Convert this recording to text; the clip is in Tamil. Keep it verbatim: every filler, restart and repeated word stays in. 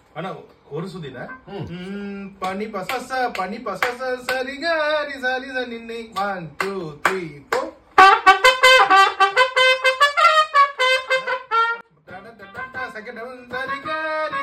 ஆனா ஒரு சுதினா பனி பசச பனி பசச சரிகாரி சரி நின்னை one two three four second சரிகாரி